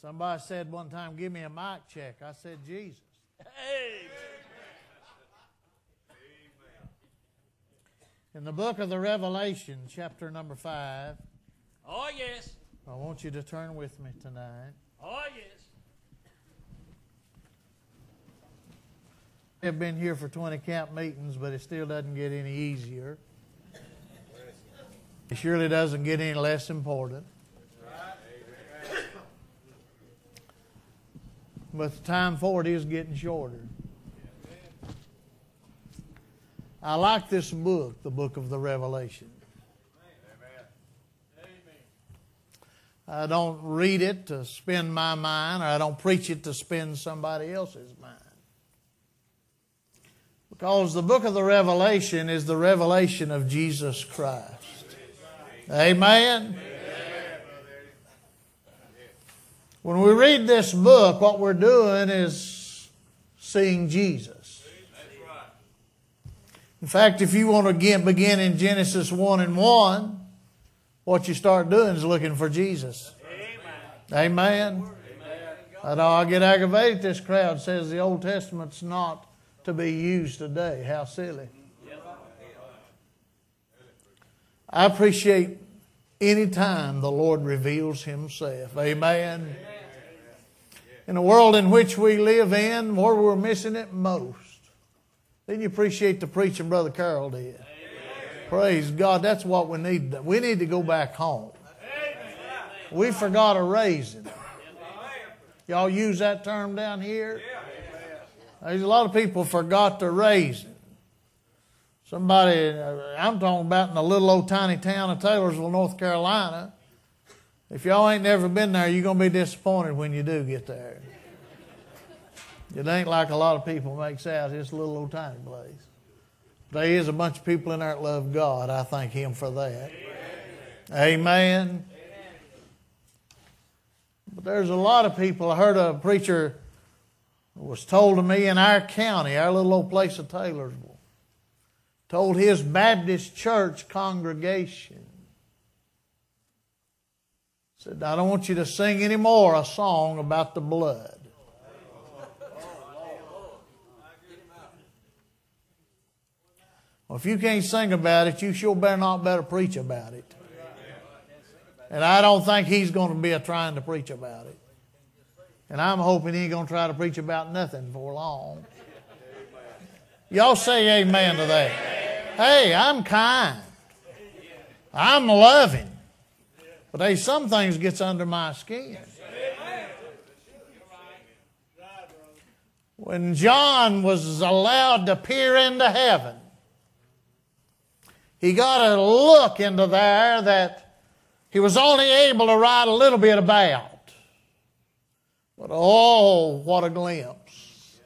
Somebody said one time, give me a mic check. I said, Jesus. Amen. In the book of the Revelation, chapter number 5. Oh, yes. I want you to turn with me tonight. Oh, yes. I've been here for 20 camp meetings, but it still doesn't get any easier. It surely doesn't get any less important. But the time for it is getting shorter. I like this book, the book of the Revelation. I don't read it to spend my mind, or I don't preach it to spend somebody else's mind. Because the book of the Revelation is the revelation of Jesus Christ. Amen? When we read this book, what we're doing is seeing Jesus. In fact, if you want to begin in Genesis 1:1, what you start doing is looking for Jesus. Amen. I know I get aggravated. This crowd says the Old Testament's not to be used today. How silly. I appreciate any time the Lord reveals Himself. Amen. In the world in which we live in, where we're missing it most. Didn't you appreciate the preaching Brother Carroll did? Praise God. That's what we need. We need to go back home. We forgot a raising. Y'all use that term down here? There's a lot of people forgot the raising. Somebody, I'm talking about in the little old tiny town of Taylorsville, North Carolina. If y'all ain't never been there, you're going to be disappointed when you do get there. It ain't like a lot of people makes out. It's a little old tiny place. There is a bunch of people in there that love God. I thank Him for that. Amen. But there's a lot of people. I heard a preacher was told to me in our county, our little old place of Taylorsville, told his Baptist church congregation, said, I don't want you to sing anymore a song about the blood. Well, if you can't sing about it, you sure better preach about it. And I don't think he's going to be trying to preach about it. And I'm hoping he ain't going to try to preach about nothing for long. Y'all say amen to that. Hey, I'm kind. I'm loving. But hey, some things gets under my skin. When John was allowed to peer into heaven, he got a look into there that he was only able to write a little bit about. But oh, what a glimpse.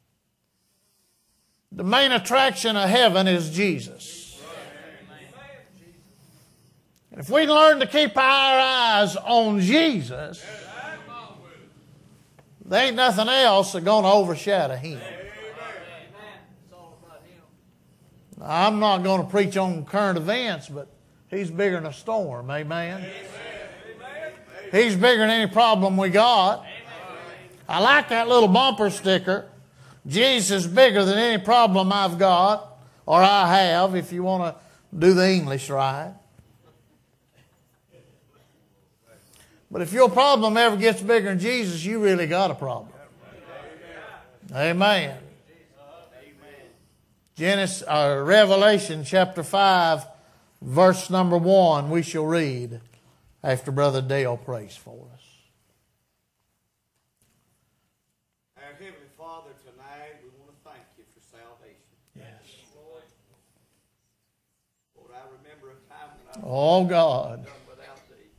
The main attraction of heaven is Jesus. And if we learn to keep our eyes on Jesus, there ain't nothing else that's going to overshadow Him. I'm not going to preach on current events, but He's bigger than a storm. Amen. He's bigger than any problem we got. I like that little bumper sticker. Jesus is bigger than any problem I've got, or I have, if you want to do the English right. But if your problem ever gets bigger than Jesus, you really got a problem. Amen. Revelation chapter 5, verse number 1, we shall read after Brother Dale prays for us. Our Heavenly Father, tonight we want to thank You for salvation. Yes. Lord, I remember a time when I Oh God. done without Thee.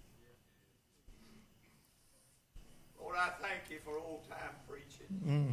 Lord, I thank You for old time preaching.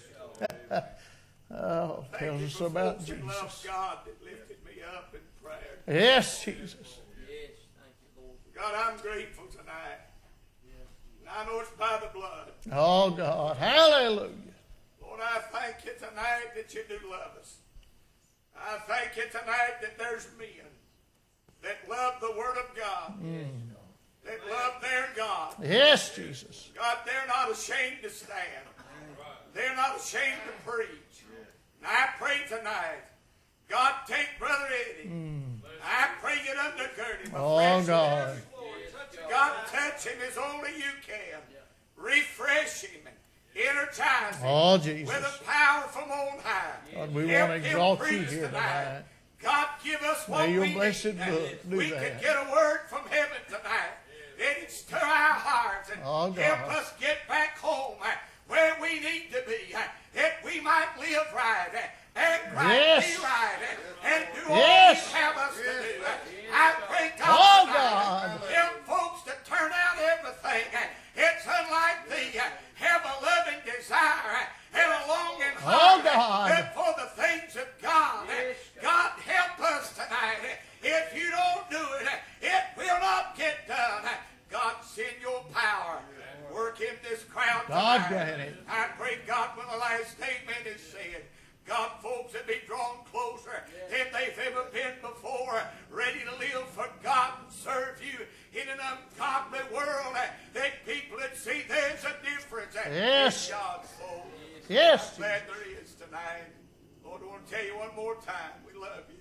Oh, tells us for about folks that Jesus. love God that lifted me up in prayer. Yes, Jesus. Yes, thank you, Lord. God, I'm grateful tonight. And I know it's by the blood. Oh God. Hallelujah. Lord, I thank You tonight that You do love us. I thank You tonight that there's men that love the Word of God. that love their God. Yes, Jesus. God, they're not ashamed to stand. They're not ashamed to preach. And I pray tonight, God, take Brother Eddie. I pray you undergird him. Oh, God. God, touch him as only you can. Refresh him and energize him Oh, Jesus. with a power from on high. God, we Help want to him exalt you preach here tonight. God, give us what May your we blessed need. book do We that. could get a word from heaven tonight. Let it stir our hearts and Oh, God. help us get back home where we need to be, that we might live right, act right, Yes. be right, and do all Yes. you have us to do. I pray God, Oh, tonight, God. help folks to turn out everything. It's unlike thee. Have a loving desire and a longing Oh, heart God. for the things of God. God, help us tonight. If you don't do it, it will not get done. God, send your power. Work in this crowd God tonight. grant it. I pray, God, when the last statement is said, God, folks that be drawn closer than they've ever been before, ready to live for God and serve you in an ungodly world, that people that see there's a difference Yes. in God's soul. Yes. I'm glad there is tonight. Lord, I want to tell you one more time, we love you.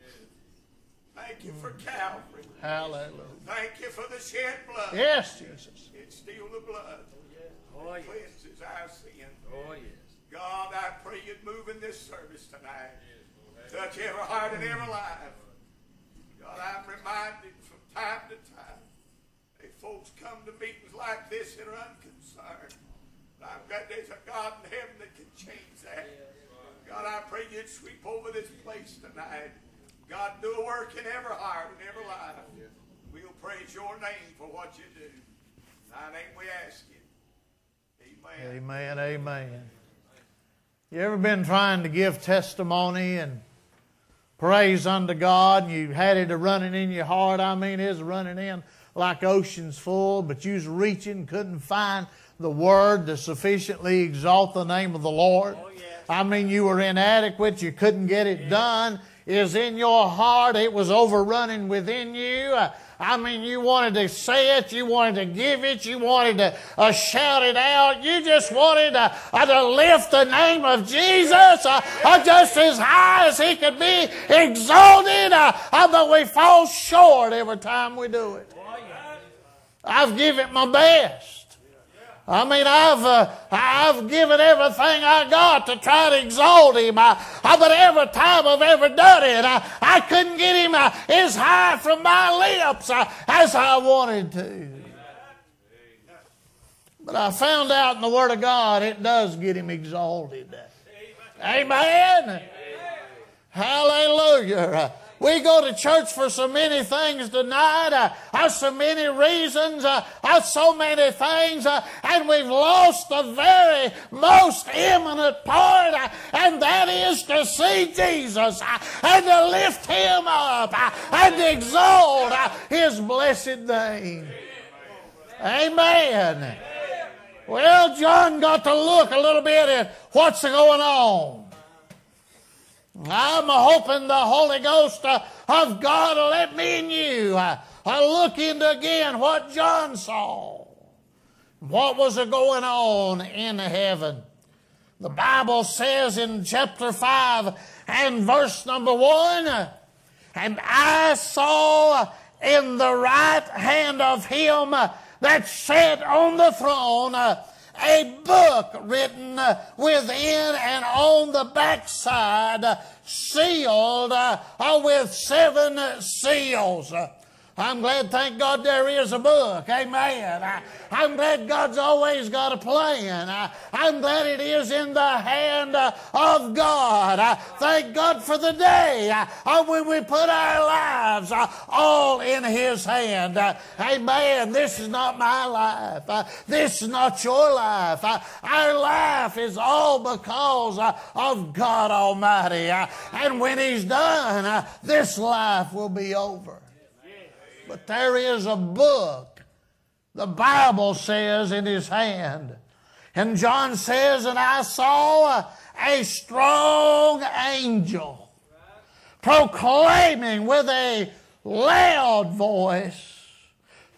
Thank you for Calvary. Hallelujah. Thank you for the shed blood. Yes, Jesus. It's still the blood that cleanses our sin. Oh, yes. God, I pray you'd move in this service tonight. Touch every heart and every life. God, I'm reminded from time to time that folks come to meetings like this that are unconcerned. But I'm glad there's a God in heaven that can change that. God, I pray you'd sweep over this place tonight. God, do a work in every heart and every life. We'll praise your name for what you do. In thy name we ask it. Amen. Amen, amen. You ever been trying to give testimony and praise unto God and you had it running in your heart? I mean, it was running in like oceans full, but you was reaching, couldn't find the word to sufficiently exalt the name of the Lord. Oh, yes. I mean, you were inadequate, you couldn't get it done. It was in your heart, it was overrunning within you. I mean, you wanted to say it, you wanted to give it, you wanted to shout it out. You just wanted to lift the name of Jesus just as high as he could be exalted. But we fall short every time we do it. I've given it my best. I mean, I've given everything I got to try to exalt him. But every time I've ever done it, I couldn't get him as high from my lips as I wanted to. But I found out in the Word of God, it does get him exalted. Amen. Hallelujah. We go to church for so many things tonight, so many reasons, so many things, and we've lost the very most eminent part, and that is to see Jesus and to lift him up and to exalt his blessed name. Amen. Well, John got to look a little bit at what's going on. I'm hoping the Holy Ghost of God will let me and you look into again what John saw. What was going on in heaven? The Bible says in chapter 5 and verse number 1, and I saw in the right hand of him that sat on the throne a book written within and on the backside, sealed with 7 seals. I'm glad, thank God, there is a book. Amen. I'm glad God's always got a plan. I'm glad it is in the hand of God. Thank God for the day when we put our lives all in his hand. Amen. This is not my life. This is not your life. Our life is all because of God Almighty. And when he's done, this life will be over. But there is a book, the Bible says, in his hand. And John says, and I saw a strong angel proclaiming with a loud voice,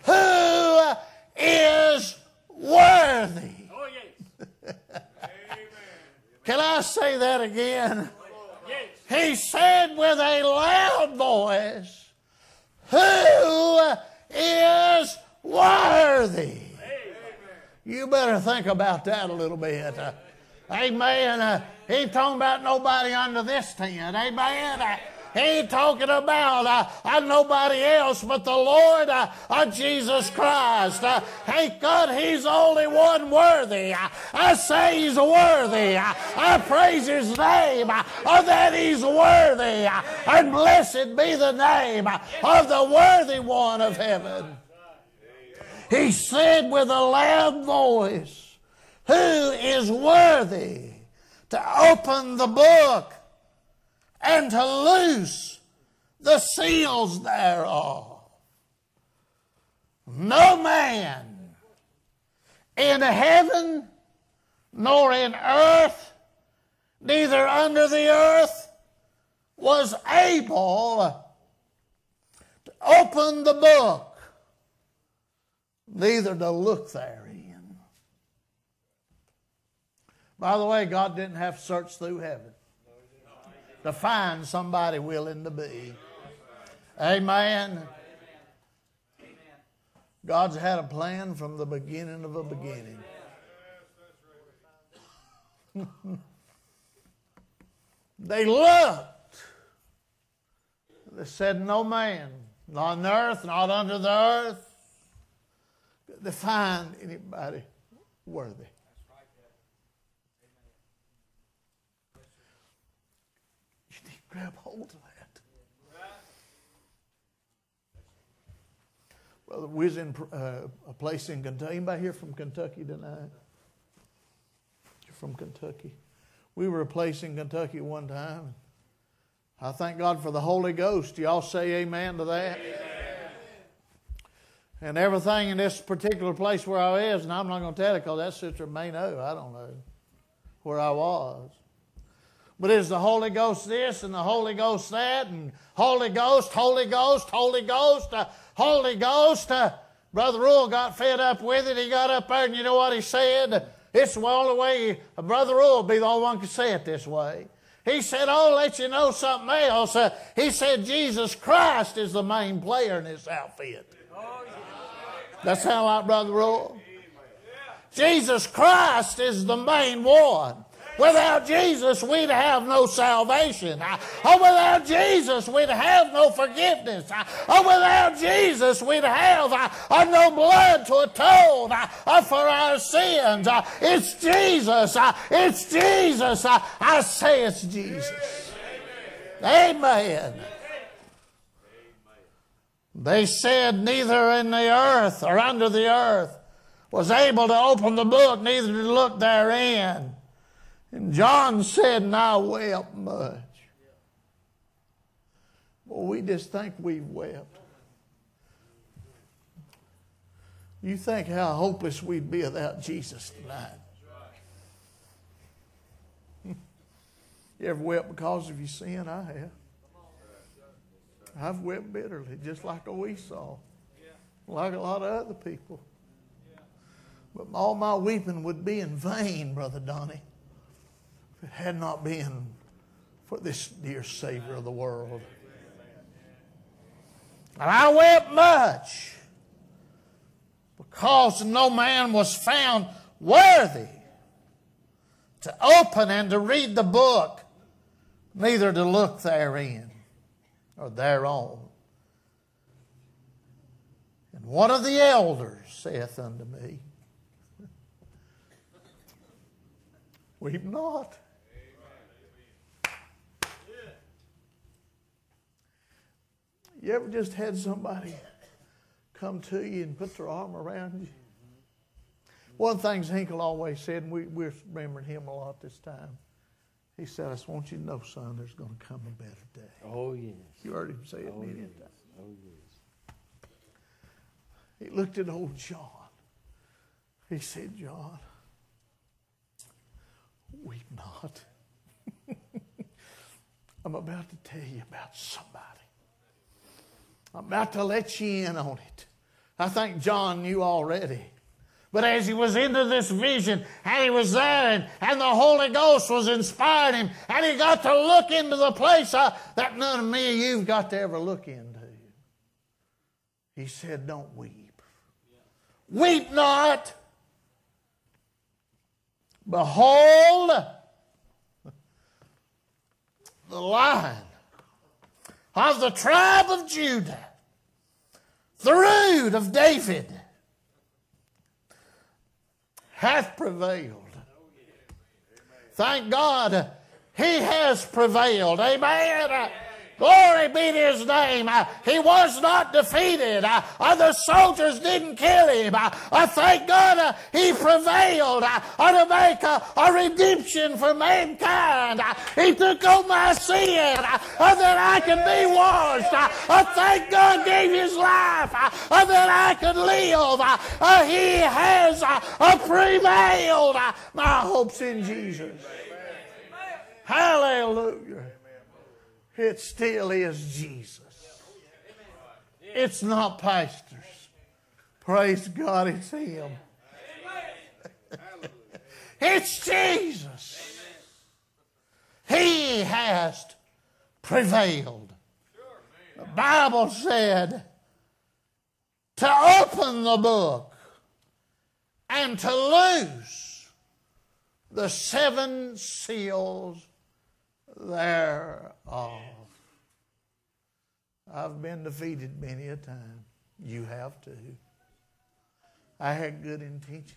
who is worthy. Oh, yes. Can I say that again? Yes. He said with a loud voice, who is worthy? You better think about that a little bit. Amen. He ain't talking about nobody under this tent. Amen. He ain't talking about nobody else but the Lord Jesus Christ. Thank God He's the only one worthy. I say He's worthy. I praise His name that He's worthy. And blessed be the name of the worthy one of heaven. He said with a loud voice, who is worthy to open the book and to loose the seals thereof? No man in heaven nor in earth, neither under the earth, was able to open the book, neither to look therein. By the way, God didn't have to search through heaven to find somebody willing to be. Amen. God's had a plan from the beginning of a beginning. They looked. They said, no man, not on the earth, not under the earth, to find anybody worthy. You need to grab hold of that. Brother, we was in a place in Kentucky. Anybody here from Kentucky tonight? You're from Kentucky. We were a place in Kentucky one time. I thank God for the Holy Ghost. Y'all say amen to that? Amen. And everything in this particular place where I was, and I'm not going to tell you because that sister may know. I don't know where I was. But it's the Holy Ghost this and the Holy Ghost that and Holy Ghost, Holy Ghost, Holy Ghost, Holy Ghost. Brother Rule got fed up with it. He got up there and you know what he said? It's the only way Brother Rule would be the only one who could say it this way. He said, I'll let you know something else. He said Jesus Christ is the main player in this outfit. That sound like Brother Rule? Jesus Christ is the main one. Without Jesus, we'd have no salvation. Without Jesus, we'd have no forgiveness. Without Jesus, we'd have no blood to atone for our sins. It's Jesus. It's Jesus. I say it's Jesus. Amen. They said neither in the earth or under the earth was able to open the book, neither to look therein. And John said, and I wept much. Well, we just think we wept. You think how hopeless we'd be without Jesus tonight. You ever wept because of your sin? I have. I've wept bitterly, just like Esau, like a lot of other people. But all my weeping would be in vain, Brother Donnie, if it had not been for this dear Savior of the world. And I wept much because no man was found worthy to open and to read the book, neither to look therein or thereon. And one of the elders saith unto me, weep not. You ever just had somebody come to you and put their arm around you? One of the things Hinkle always said, and we're remembering him a lot this time, he said, I just want you to know, son, there's going to come a better day. Oh, yes. You heard him say it many times. Oh, yes. He looked at old John. He said, John, weep not. I'm about to tell you about somebody. I'm about to let you in on it. I think John knew already. But as he was into this vision, and he was there, and the Holy Ghost was inspiring him, and he got to look into the place that none of me or you've got to ever look into. He said, don't weep. Weep not. Behold, the Lion of the tribe of Judah, the Root of David, hath prevailed. Thank God, he has prevailed. Amen. Glory be to his name. He was not defeated. The soldiers didn't kill him. Thank God he prevailed to make a redemption for mankind. He took on my sin that I could be washed. Thank God gave his life that I could live. He has prevailed. My hope's in Jesus. Hallelujah. It still is Jesus. It's not pastors. Praise God, it's him. It's Jesus. He has prevailed. The Bible said to open the book and to loose the 7 seals thereof. I've been defeated many a time. You have too. I had good intentions.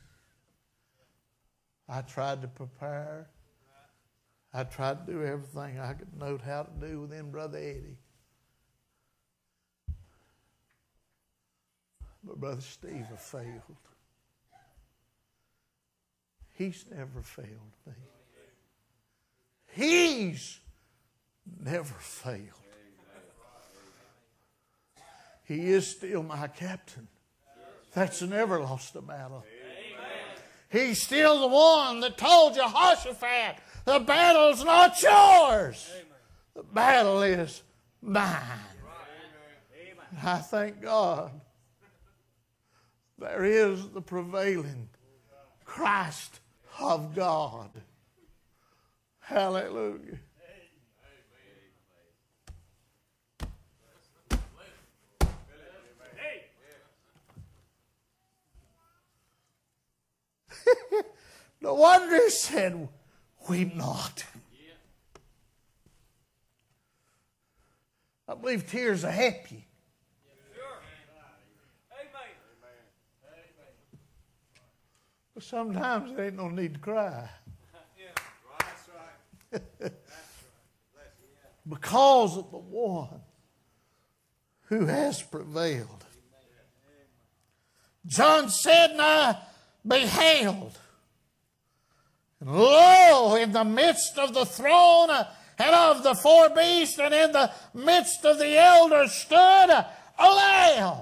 I tried to prepare. I tried to do everything I could know how to do within Brother Eddie. But Brother Steve failed. He's never failed me. He's never failed. He is still my captain. That's never lost a battle. He's still the one that told Jehoshaphat, the battle's not yours. The battle is mine. I thank God there is the prevailing Christ of God. Hallelujah. No wonder he said, weep not. I believe tears will help you. But sometimes there ain't no need to cry. Because of the one who has prevailed. John said, and I beheld, and lo, in the midst of the throne and of the 4 beasts, and in the midst of the elders stood a lamb.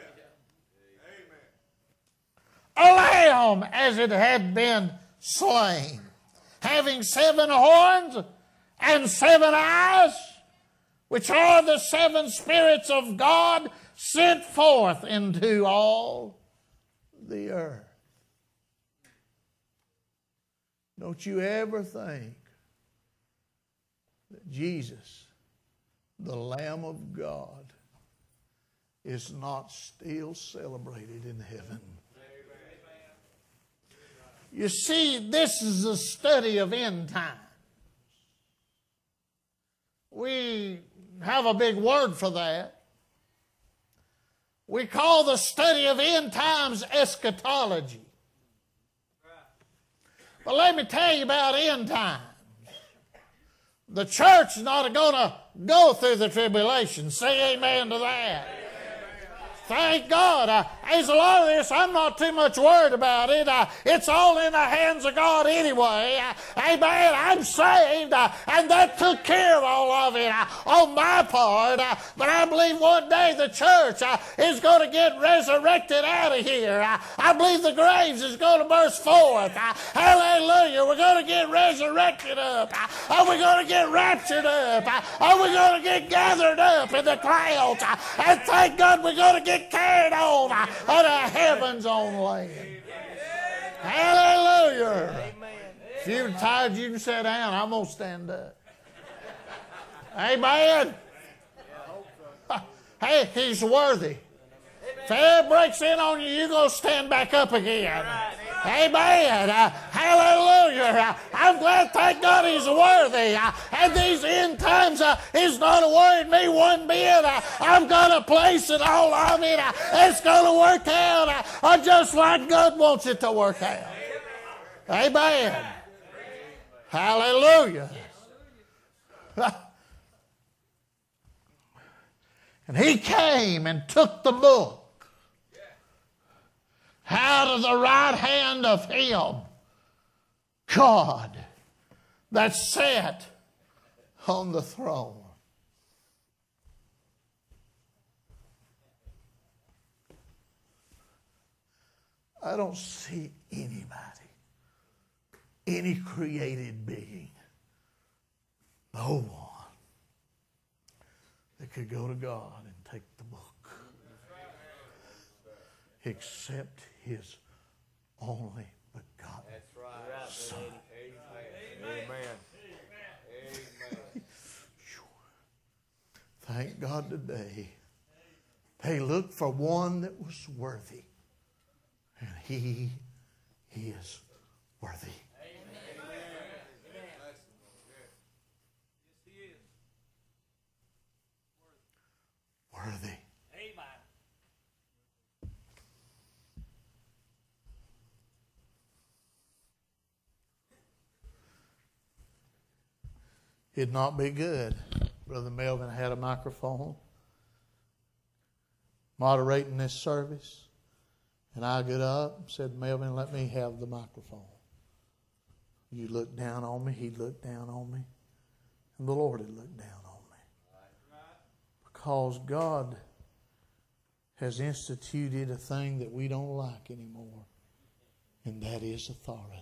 A lamb as it had been slain, having 7 horns and 7 eyes, which are the 7 spirits of God sent forth into all the earth. Don't you ever think that Jesus, the Lamb of God, is not still celebrated in heaven. You see, this is a study of end times. We have a big word for that. We call the study of end times eschatology. But let me tell you about end times. The church is not going to go through the tribulation. Say amen to that. Thank God. There's a lot of this. I'm not too much worried about it. It's all in the hands of God anyway. Amen. I'm saved. And that took care of all of it on my part. But I believe one day the church is going to get resurrected out of here. I believe the graves is going to burst forth. Hallelujah. We're going to get resurrected up. Are we going to get raptured up? Are we going to get gathered up in the clouds? And thank God we're going to get get carried on out of heaven's own land. Hallelujah. If you're tired, you can sit down. I'm going to stand up. Amen. Hey, he's worthy. If air breaks in on you, you're going to stand back up again. Amen. Hallelujah. I'm glad, thank God, he's worthy. And these end times, he's not worried me one bit. I'm going to place it all on it. It's going to work out just like God wants it to work out. Amen. Hallelujah. And he came and took the book out of the right hand of him, God, that sat on the throne. I don't see anybody, any created being, no one that could go to God and take the book except his only begotten Son. Amen. Thank God today they looked for one that was worthy, and he is worthy. Worthy. It'd not be good. Brother Melvin had a microphone moderating this service, and I got up and said, Melvin, let me have the microphone. You looked down on me, he'd look down on me, and the Lord had looked down on me. Because God has instituted a thing that we don't like anymore, and that is authority.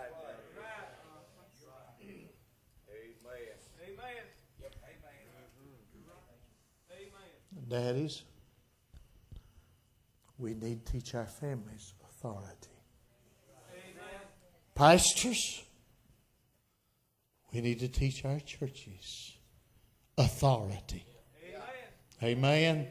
Daddies, we need to teach our families authority. Amen. Pastors, we need to teach our churches authority. Amen. Amen.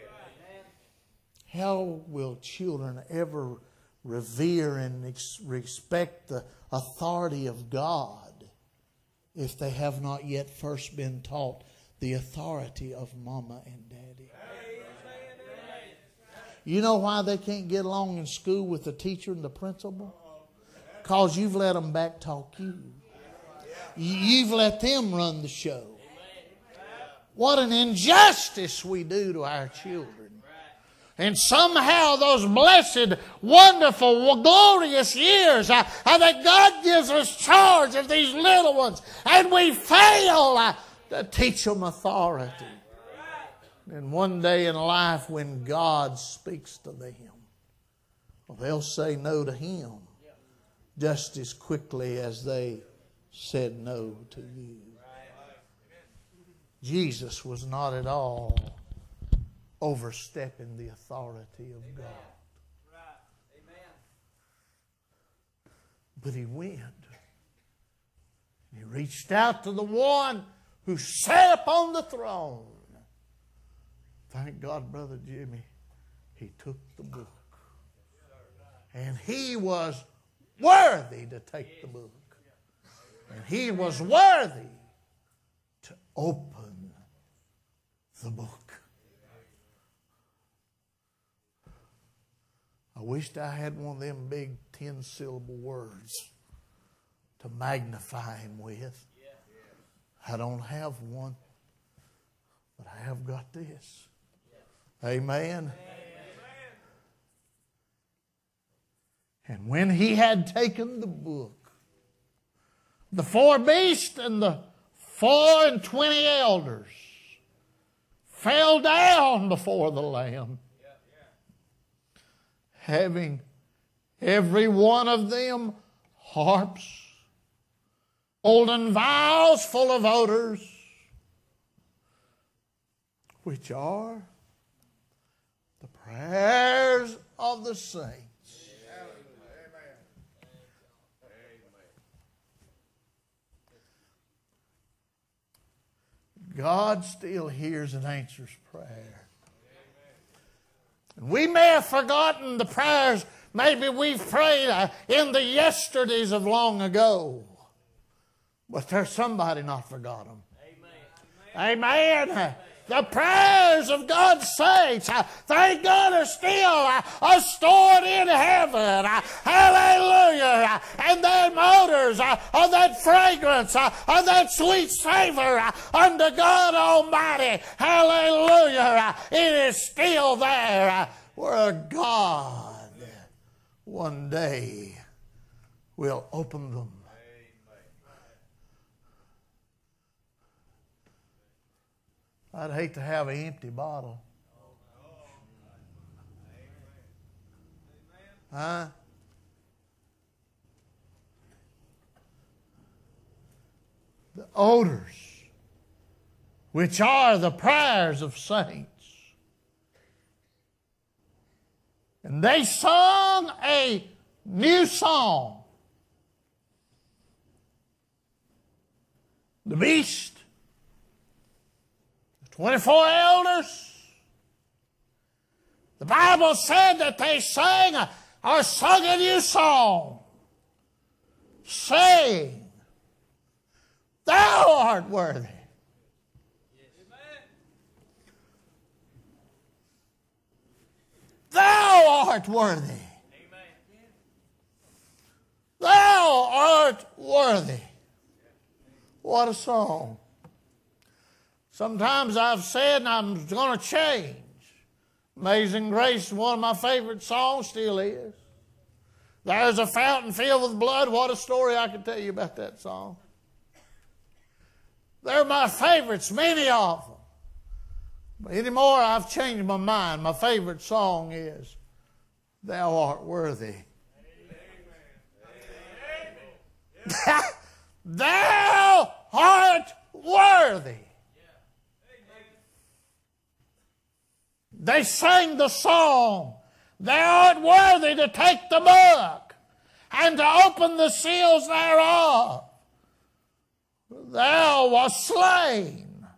How will children ever revere and respect the authority of God if they have not yet first been taught the authority of mama and daddy? You know why they can't get along in school with the teacher and the principal? Because you've let them back talk you. You've let them run the show. What an injustice we do to our children. And somehow those blessed, wonderful, glorious years that God gives us charge of these little ones, and we fail to teach them authority. And one day in life when God speaks to them, well, they'll say no to Him just as quickly as they said no to you. Jesus was not at all overstepping the authority of God. But He went. He reached out to the one who sat upon the throne. Thank God, Brother Jimmy, he took the book. And he was worthy to take the book. And he was worthy to open the book. I wished I had one of them big 10-syllable words to magnify him with. I don't have one, but I have got this. Amen. And when he had taken the book, the 4 beasts and the 24 elders fell down before the Lamb, having every one of them harps, golden vials full of odors, which are the prayers of the saints. God still hears and answers prayer. And we may have forgotten the prayers maybe we've prayed in the yesterdays of long ago. But there's somebody not forgot them. Amen. Amen. The prayers of God's saints, thank God, are still stored in heaven. Hallelujah. And them odors of that fragrance, of that sweet savor unto God Almighty. Hallelujah. It is still there where God one day will open them. I'd hate to have an empty bottle. Huh? The odors, which are the prayers of saints. And they sung a new song. The beast, 24 elders, the Bible said that they sang or sung a new song, saying, Thou art worthy. Thou art worthy. Thou art worthy. What a song. Sometimes I've said, and I'm going to change. Amazing Grace is one of my favorite songs, still is. There's a fountain filled with blood. What a story I could tell you about that song. They're my favorites, many of them. But anymore, I've changed my mind. My favorite song is, Thou art worthy. Thou art worthy. They sang the song, Thou art worthy to take the book and to open the seals thereof. Thou wast slain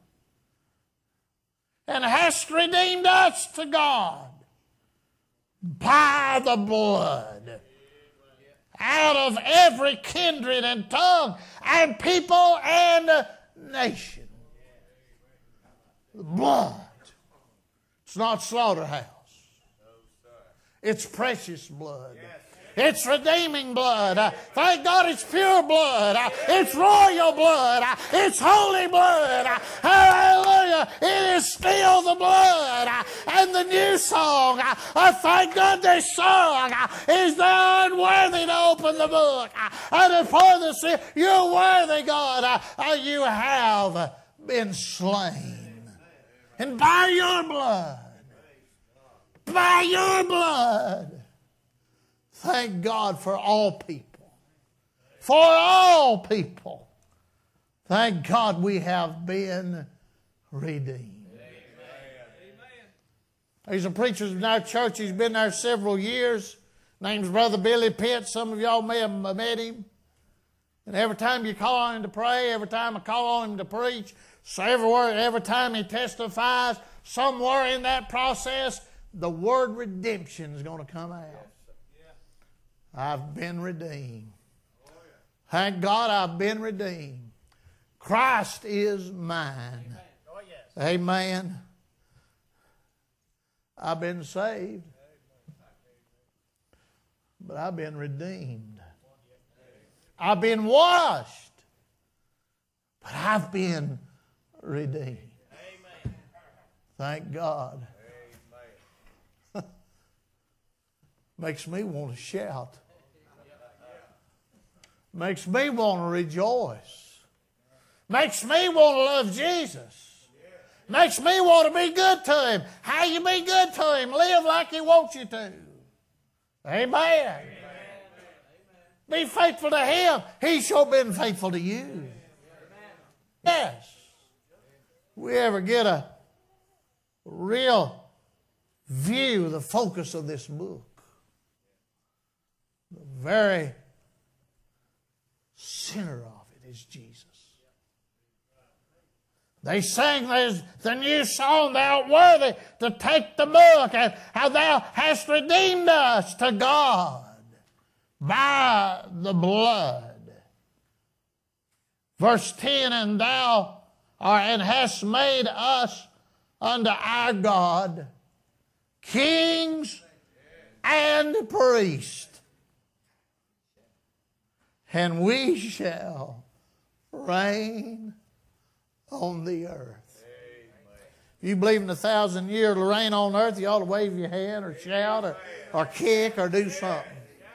and hast redeemed us to God by the blood out of every kindred and tongue and people and nation. The blood. It's not slaughterhouse. It's precious blood. It's redeeming blood. Thank God it's pure blood. It's royal blood. It's holy blood. Hallelujah. It is still the blood. And the new song, thank God this song is Thou art worthy to open the book and to pour the seal. You're worthy, God. You have been slain. And by your blood, thank God for all people. For all people. Thank God we have been redeemed. There's a preacher in our church. He's been there several years. Name's Brother Billy Pitt. Some of y'all may have met him. And every time you call on him to pray, every time I call on him to preach, so every time he testifies, somewhere in that process, the word redemption is going to come out. I've been redeemed. Thank God I've been redeemed. Christ is mine. Amen. I've been saved. But I've been redeemed. I've been washed. But I've been redeemed. Thank God. Makes me want to shout. Makes me want to rejoice. Makes me want to love Jesus. Makes me want to be good to Him. How you be good to Him? Live like He wants you to. Amen. Be faithful to Him. He's sure been faithful to you. Yes. We ever get a real view the focus of this book. The very center of it is Jesus. They sang the new song, Thou art worthy to take the book, and how Thou hast redeemed us to God by the blood. Verse 10, and Thou and hast made us unto our God kings and priests, and we shall reign on the earth. If you believe in 1,000-year reign on earth, you ought to wave your hand or shout or kick or do something.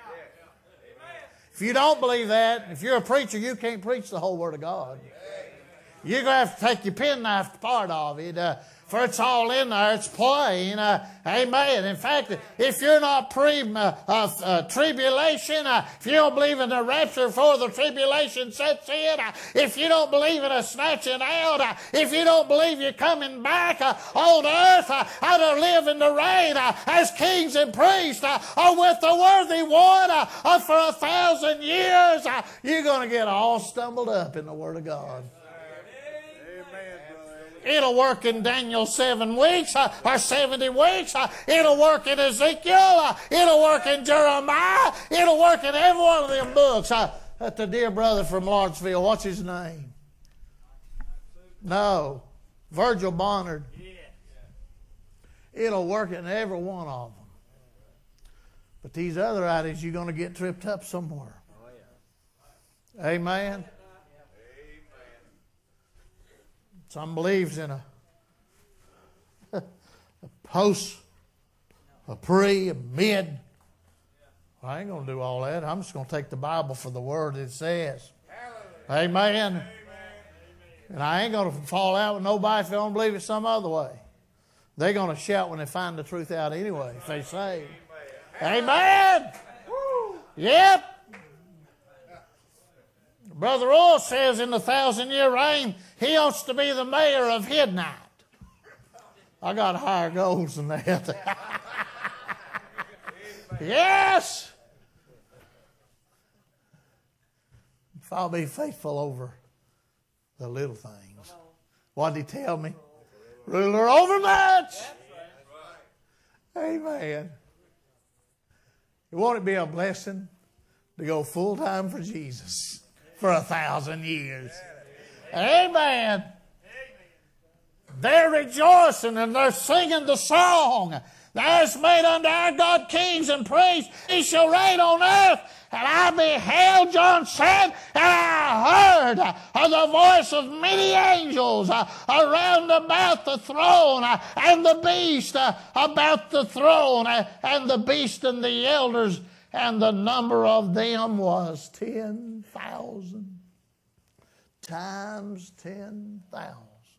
If you don't believe that, if you're a preacher, you can't preach the whole Word of God. You're going to have to take your penknife part of it, for it's all in there. It's plain. Amen. In fact, if you're not tribulation, if you don't believe in the rapture before the tribulation sets in, if you don't believe in a snatching out, if you don't believe you're coming back on earth, how to live in the reign as kings and priests, or with the worthy one for 1,000 years, you're going to get all stumbled up in the Word of God. It'll work in Daniel 7 weeks or 70 weeks. It'll work in Ezekiel. It'll work in Jeremiah. It'll work in every one of them books. That the dear brother from Lawrenceville, what's his name? No, Virgil Bonnard. It'll work in every one of them. But these other ideas, you're going to get tripped up somewhere. Amen. Some believes in a post, a pre, a mid. Well, I ain't going to do all that. I'm just going to take the Bible for the word it says. Amen. And I ain't going to fall out with nobody if they don't believe it some other way. They're going to shout when they find the truth out anyway, if they say. Amen. Yep. Brother Roy says in the 1,000-year reign, he wants to be the mayor of Midnight. I got higher goals than that. Yes. If I'll be faithful over the little things. What did he tell me? Ruler over much. Amen. You want it to be a blessing to go full time for Jesus for 1,000 years. Amen. They're rejoicing and they're singing the song. Thou hast made unto our God kings and priests. He shall reign on earth. And I beheld, John said, and I heard the voice of many angels around about the throne, and the beast about the throne, and the beast and the elders, and the number of them was 10,000 times 10,000.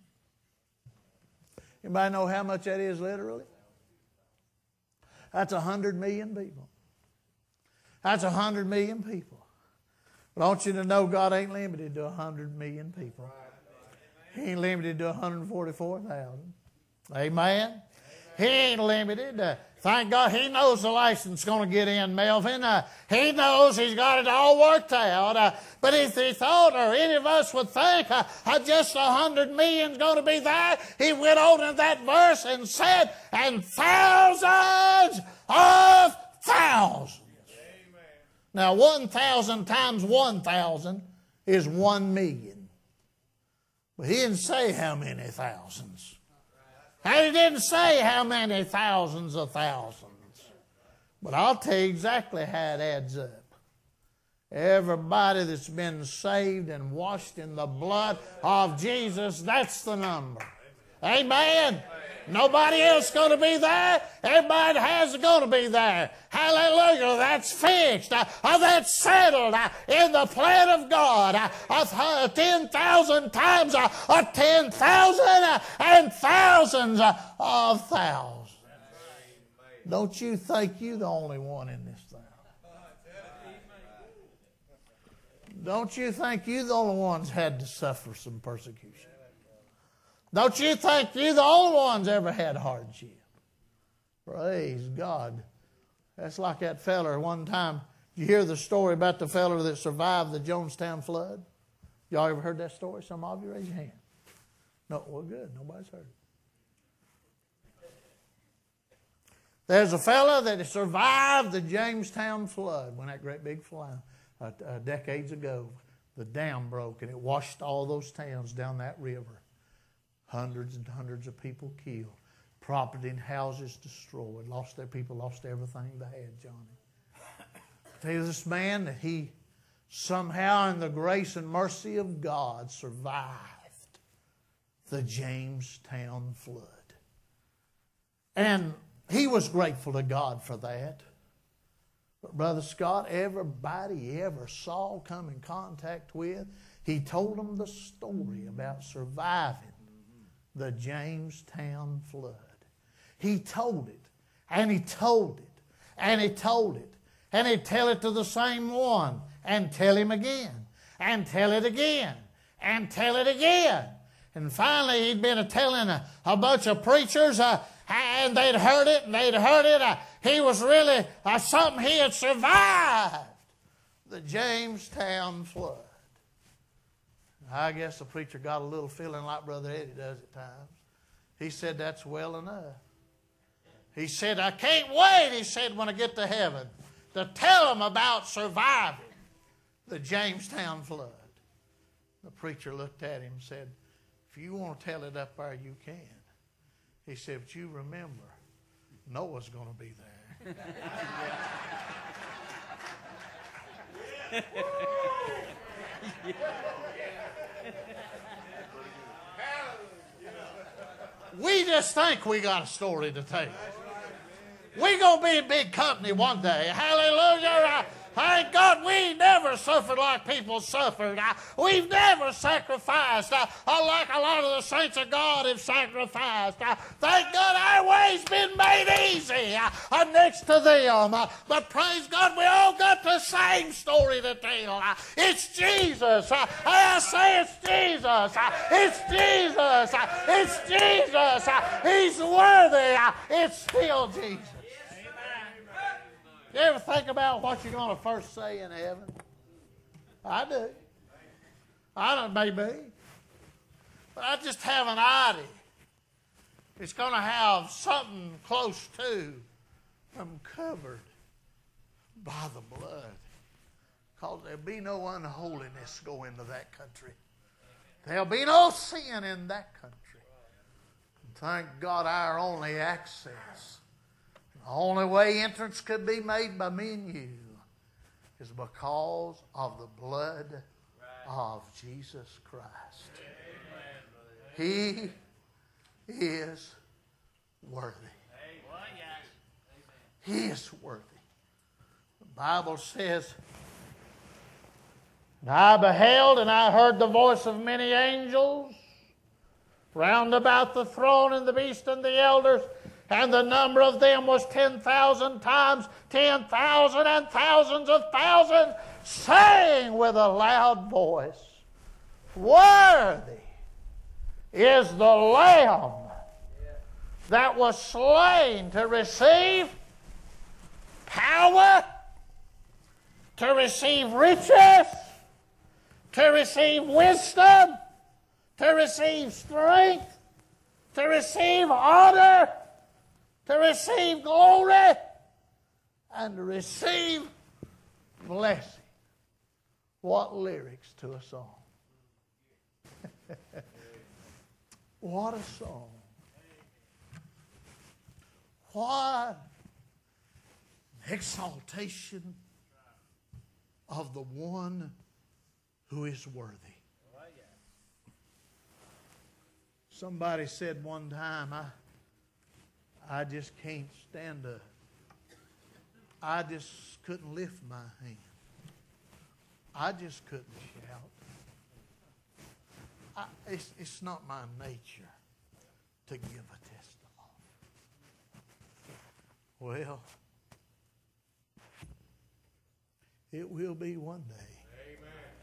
Anybody know how much that is literally? That's 100 million people. That's 100 million people. But I want you to know God ain't limited to 100 million people. He ain't limited to 144,000. Amen? He ain't limited. Thank God He knows the license is going to get in, Melvin. He knows He's got it all worked out. But if He thought, or any of us would think, just 100 million is going to be there, He went on in that verse and said, and thousands of thousands. Now, 1,000 times 1,000 is 1 million. But He didn't say how many thousands. And He didn't say how many thousands of thousands. But I'll tell you exactly how it adds up. Everybody that's been saved and washed in the blood of Jesus, that's the number. Amen. Nobody else going to be there. Everybody has going to be there. Hallelujah. That's fixed. That's settled in the plan of God. 10,000 times 10,000 and thousands of thousands. Don't you think you're the only one in this thing? Don't you think you're the only ones had to suffer some persecution? Don't you think you're the only ones ever had hardship? Praise God. That's like that feller one time. You hear the story about the feller that survived the Jonestown flood? Y'all ever heard that story? Some of you raise your hand. No, well, good. Nobody's heard it. There's a fella that survived the Jamestown flood when that great big flood, decades ago, the dam broke and it washed all those towns down that river. Hundreds and hundreds of people killed. Property and houses destroyed. Lost their people, lost everything they had, Johnny. I tell you, this man, that he somehow in the grace and mercy of God survived the Jamestown flood. And he was grateful to God for that. But Brother Scott, everybody he ever saw, come in contact with, he told them the story about surviving the Jamestown flood. He told it, and he told it, and he told it. And he'd tell it to the same one, and tell him again, and tell it again, and tell it again. And finally he'd been telling a bunch of preachers, and they'd heard it, and they'd heard it. He was really something. He had survived the Jamestown flood. I guess the preacher got a little feeling like Brother Eddie does at times. He said, that's well enough. He said, I can't wait, he said, when I get to heaven, to tell them about surviving the Jamestown flood. The preacher looked at him and said, if you want to tell it up there, you can. He said, but you remember, Noah's going to be there. We just think we got a story to tell. We're going to be a big company one day. Hallelujah. Thank God we never suffered like people suffered. We've never sacrificed like a lot of the saints of God have sacrificed. Thank God our way's been made easy next to them. But praise God, we all got the same story to tell. It's Jesus. I say it's Jesus. It's Jesus. It's Jesus. He's worthy. It's still Jesus. You ever think about what you're going to first say in heaven? I do. I don't, maybe. But I just have an idea. It's going to have something close to I'm covered by the blood. Because there'll be no unholiness go into that country. There'll be no sin in that country. And thank God our only access, the only way entrance could be made by me and you is because of the blood of Jesus Christ. He is worthy. He is worthy. The Bible says, and I beheld and I heard the voice of many angels round about the throne and the beast and the elders, and the number of them was 10,000 times 10,000 and thousands of thousands, saying with a loud voice, worthy is the Lamb that was slain to receive power, to receive riches, to receive wisdom, to receive strength, to receive honor, to receive glory, and to receive blessing. What lyrics to a song. What a song. What exaltation of the one who is worthy. Somebody said one time, I just can't stand up. I just couldn't lift my hand. I just couldn't shout. It's not my nature to give a testimony. Well, it will be one day.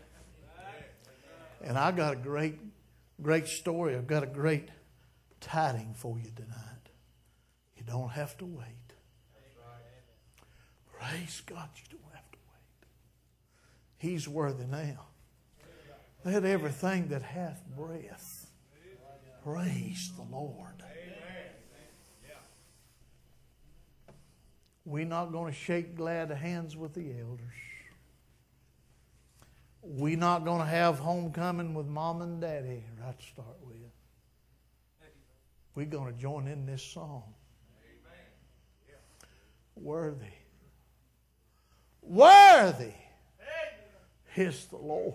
And I got a great story. I've got a great tiding for you tonight. You don't have to wait. Praise God, you don't have to wait. He's worthy now. Let everything that hath breath praise the Lord. We're not going to shake glad hands with the elders. We're not going to have homecoming with mom and daddy right to start with. We're going to join in this song. Worthy. Worthy is the Lord.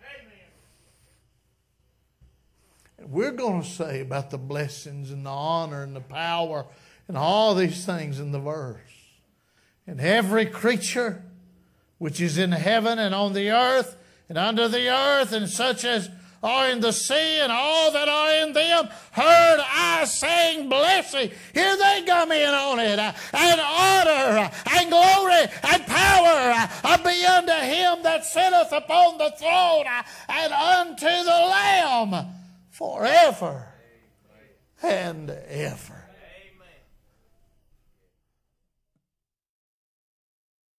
And we're going to say about the blessings and the honor and the power and all these things in the verse. And every creature which is in heaven and on the earth and under the earth and such as are in the sea and all that are in them, heard I saying blessing. Here they come in on it. And honor and glory and power be unto him that sitteth upon the throne and unto the Lamb forever and ever.